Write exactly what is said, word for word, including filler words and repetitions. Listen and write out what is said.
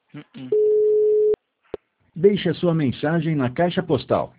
Uh-uh. Deixe a sua mensagem na caixa postal